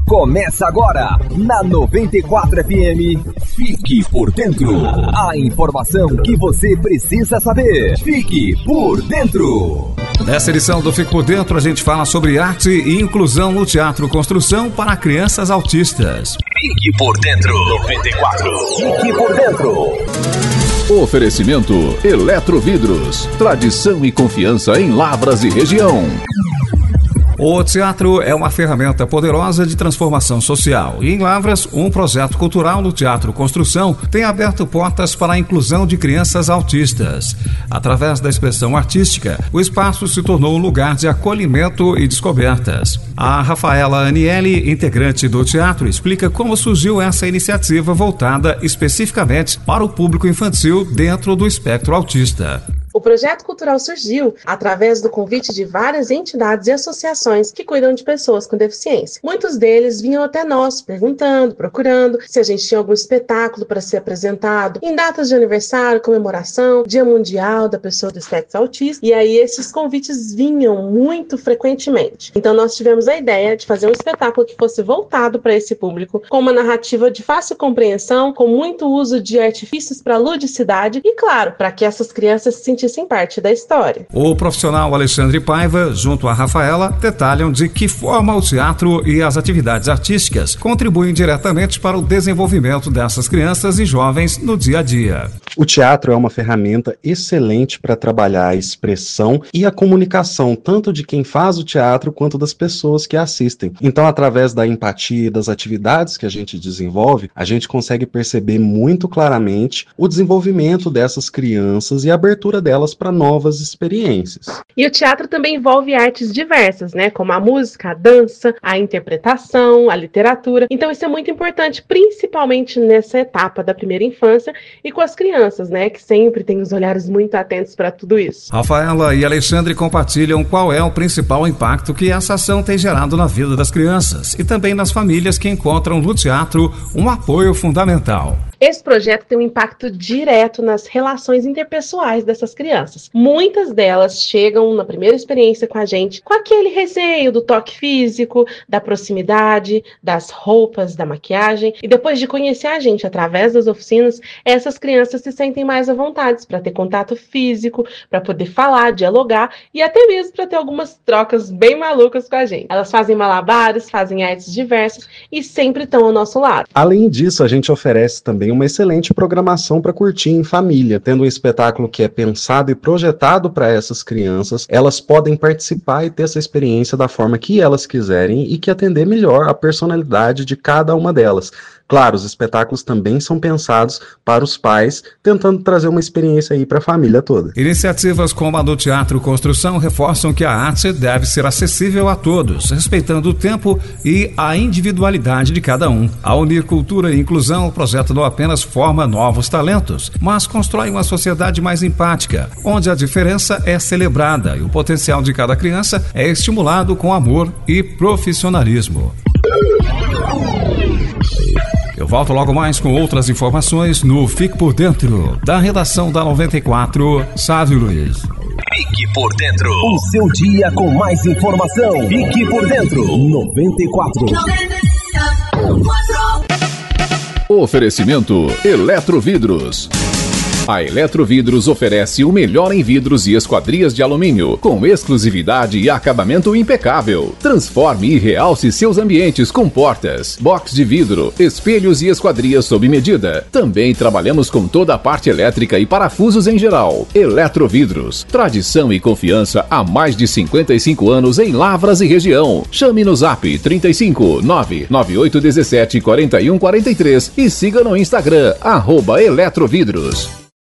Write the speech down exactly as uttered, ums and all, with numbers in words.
Começa agora, na noventa e quatro F M. Fique por dentro. A informação que você precisa saber. Fique por dentro. Nessa edição do Fique por Dentro, a gente fala sobre arte e inclusão no Teatro Construção para crianças autistas. Fique por dentro. noventa e quatro. Fique por dentro. Oferecimento Eletrovidros. Tradição e confiança em Lavras e região. O teatro é uma ferramenta poderosa de transformação social. E em Lavras, um projeto cultural no Teatro Construção tem aberto portas para a inclusão de crianças autistas. Através da expressão artística, o espaço se tornou um lugar de acolhimento e descobertas. A Rafaela Aniele, integrante do teatro, explica como surgiu essa iniciativa voltada especificamente para o público infantil dentro do espectro autista. O projeto cultural surgiu através do convite de várias entidades e associações que cuidam de pessoas com deficiência. Muitos deles vinham até nós perguntando, procurando se a gente tinha algum espetáculo para ser apresentado em datas de aniversário, comemoração, Dia Mundial da Pessoa do Espectro Autista. E aí esses convites vinham muito frequentemente. Então nós tivemos a ideia de fazer um espetáculo que fosse voltado para esse público, com uma narrativa de fácil compreensão, com muito uso de artifícios para ludicidade e, claro, para que essas crianças se sentissem parte da história. O profissional Alexandre Paiva, junto a Rafaela, detalham de que forma o teatro e as atividades artísticas contribuem diretamente para o desenvolvimento dessas crianças e jovens no dia a dia. O teatro é uma ferramenta excelente para trabalhar a expressão e a comunicação, tanto de quem faz o teatro quanto das pessoas que assistem. Então, através da empatia e das atividades que a gente desenvolve, a gente consegue perceber muito claramente o desenvolvimento dessas crianças e a abertura delas para novas experiências. E o teatro também envolve artes diversas, né? Como a música, a dança, a interpretação, a literatura. Então isso é muito importante, principalmente nessa etapa da primeira infância e com as crianças, né? Que sempre tem os olhares muito atentos para tudo isso. Rafaela e Alexandre compartilham qual é o principal impacto que essa ação tem gerado na vida das crianças e também nas famílias que encontram no teatro um apoio fundamental. Esse projeto tem um impacto direto nas relações interpessoais dessas crianças. Muitas delas chegam na primeira experiência com a gente com aquele receio do toque físico, da proximidade, das roupas, da maquiagem. E depois de conhecer a gente através das oficinas, essas crianças se sentem mais à vontade para ter contato físico, para poder falar, dialogar e até mesmo para ter algumas trocas bem malucas com a gente. Elas fazem malabares, fazem artes diversas e sempre estão ao nosso lado. Além disso, a gente oferece também uma excelente programação para curtir em família, tendo um espetáculo que é pensado e projetado para essas crianças. Elas podem participar e ter essa experiência da forma que elas quiserem e que atender melhor a personalidade de cada uma delas. Claro, os espetáculos também são pensados para os pais, tentando trazer uma experiência aí para a família toda. Iniciativas como a do Teatro Construção reforçam que a arte deve ser acessível a todos, respeitando o tempo e a individualidade de cada um. A unir cultura e inclusão, o projeto não apenas forma novos talentos, mas constrói uma sociedade mais empática, onde a diferença é celebrada e o potencial de cada criança é estimulado com amor e profissionalismo. Eu volto logo mais com outras informações no Fique por Dentro, da redação da noventa e quatro, Sávio Luiz. Fique por dentro. O seu dia com mais informação. Fique por dentro. noventa e quatro. Oferecimento Eletrovidros. A Eletrovidros oferece o melhor em vidros e esquadrias de alumínio, com exclusividade e acabamento impecável. Transforme e realce seus ambientes com portas, box de vidro, espelhos e esquadrias sob medida. Também trabalhamos com toda a parte elétrica e parafusos em geral. Eletrovidros, tradição e confiança há mais de cinquenta e cinco anos em Lavras e região. Chame no Zap trinta e cinco, nove nove oito um sete, quatro um quatro três e siga no Instagram, arroba Eletrovidros.